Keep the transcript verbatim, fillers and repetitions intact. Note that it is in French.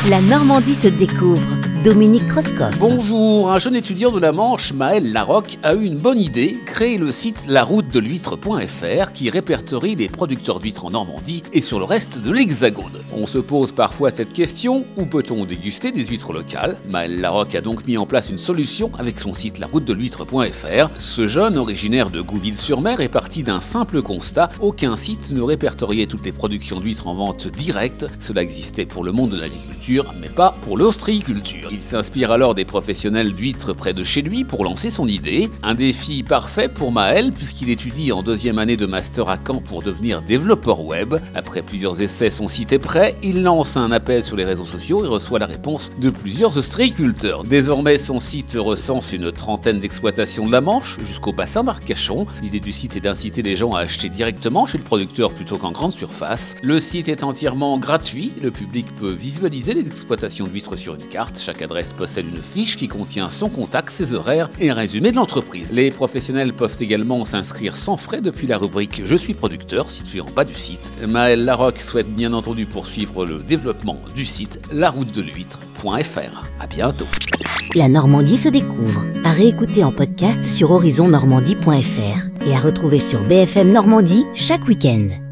La Normandie se découvre. Dominique Kreuskopf. Bonjour, un jeune étudiant de la Manche, Maël Larocque, a eu une bonne idée, créer le site la route de l'huître point f r qui répertorie les producteurs d'huîtres en Normandie et sur le reste de l'Hexagone. On se pose parfois cette question, où peut-on déguster des huîtres locales ? Maël Larocque a donc mis en place une solution avec son site la route de l'huître point f r. Ce jeune, originaire de Gouville-sur-Mer, est parti d'un simple constat, aucun site ne répertoriait toutes les productions d'huîtres en vente directe. Cela existait pour le monde de l'agriculture, mais pas pour l'ostréiculture. Il s'inspire alors des professionnels d'huîtres près de chez lui pour lancer son idée. Un défi parfait pour Maël puisqu'il étudie en deuxième année de master à Caen pour devenir développeur web. Après plusieurs essais, son site est prêt. Il lance un appel sur les réseaux sociaux et reçoit la réponse de plusieurs ostréiculteurs. Désormais, son site recense une trentaine d'exploitations de la Manche jusqu'au bassin d'Arcachon. L'idée du site est d'inciter les gens à acheter directement chez le producteur plutôt qu'en grande surface. Le site est entièrement gratuit. Le public peut visualiser les exploitations d'huîtres sur une carte. Chaque adresse possède une fiche qui contient son contact, ses horaires et un résumé de l'entreprise. Les professionnels peuvent également s'inscrire sans frais depuis la rubrique « Je suis producteur » située en bas du site. Maël Larocque souhaite bien entendu poursuivre le développement du site la route de l'huître point f r. À bientôt. La Normandie se découvre. À réécouter en podcast sur horizon normandie point f r et à retrouver sur B F M Normandie chaque week-end.